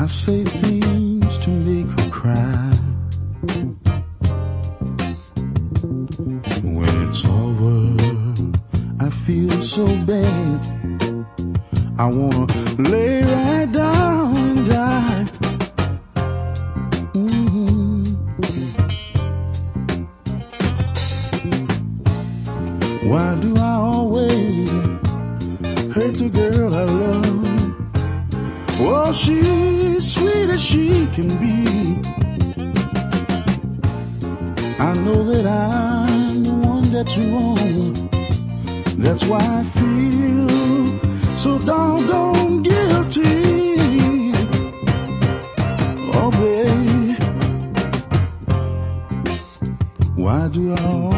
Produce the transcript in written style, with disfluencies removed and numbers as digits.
I say things to make her cry. When it's over, I feel so bad. I wanna lay right down and die. Why do I always hurt the girl I love? Oh, she's sweet as she can be. I know that I'm the one that's wrong. That's why I feel so doggone guilty. Oh, babe, why do I